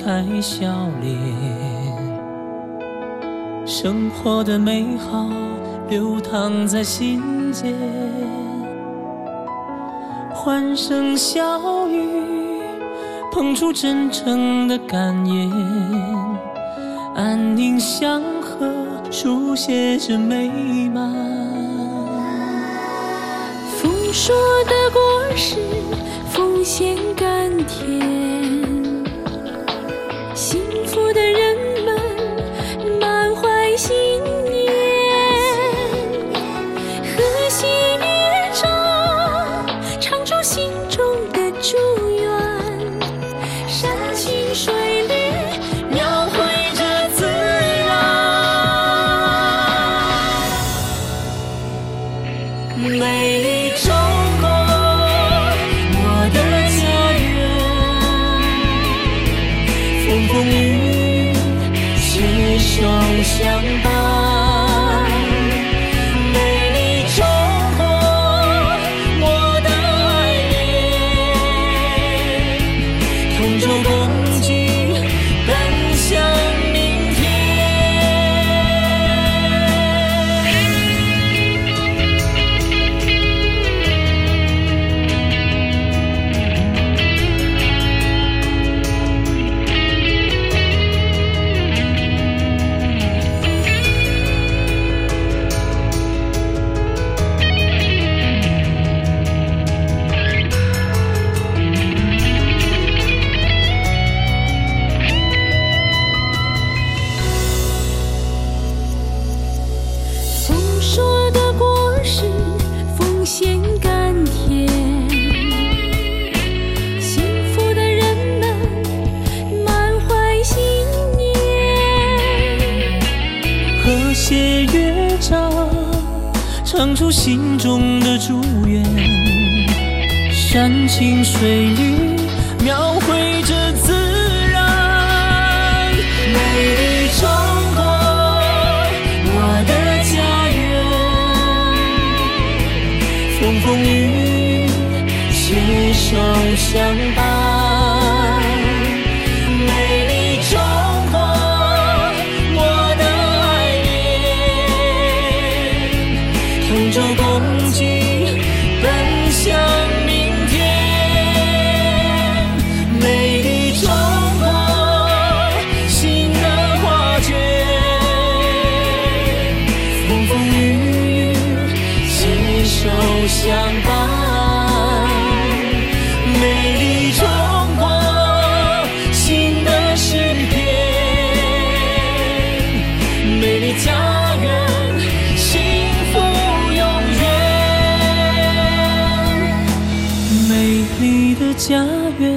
开笑脸，生活的美好流淌在心间，欢声笑语碰出真诚的感言，安宁祥和书写着美满。 丰硕的果实丰咸甘甜，幸福的人们满怀信念，和谐乐章唱出心中的祝愿，山清水绿描绘着自然，美丽中国我的家园，风风雨雨携手相伴，美丽中国我的爱恋，同舟共济奔向明天。丰硕的果实丰咸甘甜，幸福的人们满怀信念， 和谐乐章唱出心中的祝愿，山清水绿描绘着自然，美丽中国我的家园，风风雨雨携手相伴，美丽中国我的爱恋，同舟共济奔向明天，美丽中国新的画卷，风风雨雨携手相伴，美丽中国新的诗篇，美丽家园幸福永远，美丽的家园